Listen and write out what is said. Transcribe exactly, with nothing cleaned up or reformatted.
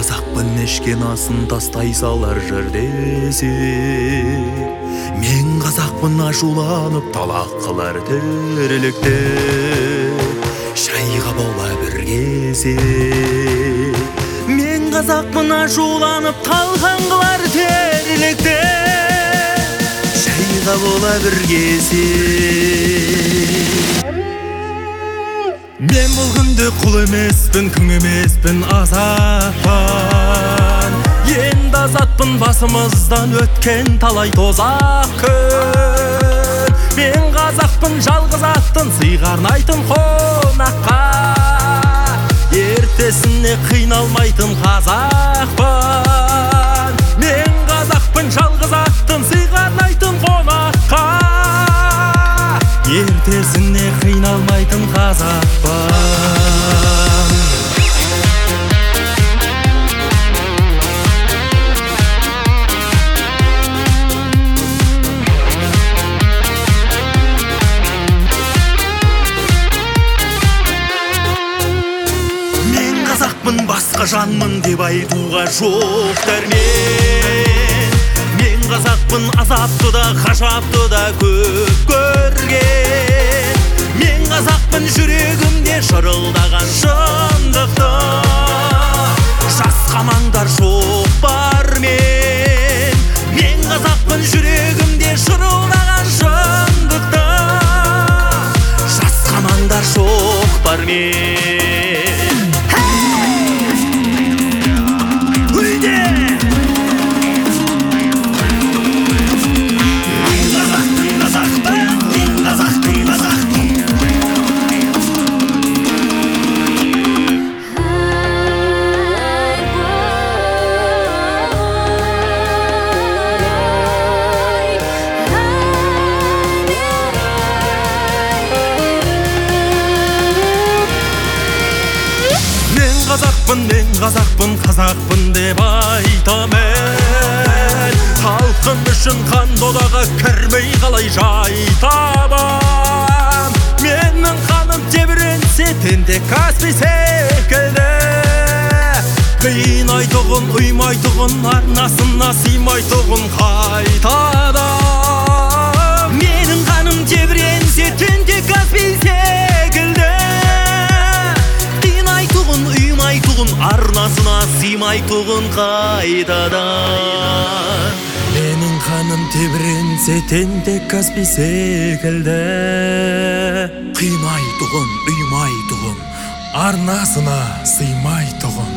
қазақпын ешкен асын тастай салар жердесі. Мен қазақпын ашуланып талақ қылар тірлікті. Шайға бола бір кесе. Мен қазақпын ашуланып талқан қылар тірлікті. Шайға бола бір кесе. Мен бұл күнде құл емеспін, күң емеспін, азатпын. Енді азатпын басымыздан өткен талай тозақ күн. Мен қазақпын жалғыз аттың сыйға арнайтын қонаққа. Ертесіне қиналмайтын қазақпын. Мен қазақпын жалғыз аттың сыйға арнайтын қонаққа. Ертесіне қиналмайтын қазақпын. Мен қазақпын басқа жанмын деп айтуға жоқ дәрмен. Мен қазақпын азапты да ғажапты да көп көрген. Мен қазақпын жүрегімде шырылдаған шындықты. Жасқамаңдар жоқ бар мен. Мен қазақпын жүрегімде шырылдаған шындықты. Жасқамаңдар жоқ бар мен. Қазақпын, мен қазақпын, қазақпын деп айтамын. Халқым үшін қан додаға кірмей қалай жай табам. Менің қаным тебіренсе тентек Каспий секілді. Қинайтұғын, ұймайтұғын, арнасына сыймайтұғын қайтадам. Менің қаным тебіренсе тентек Каспий секілді. Ұймайтұғын, арнасына сыймайтұғын қайтадан. Менің қаным тебіренсе тентек Каспий секілді. Қимайтұғын, ұймайтұғын, арнасына сыймайтұғын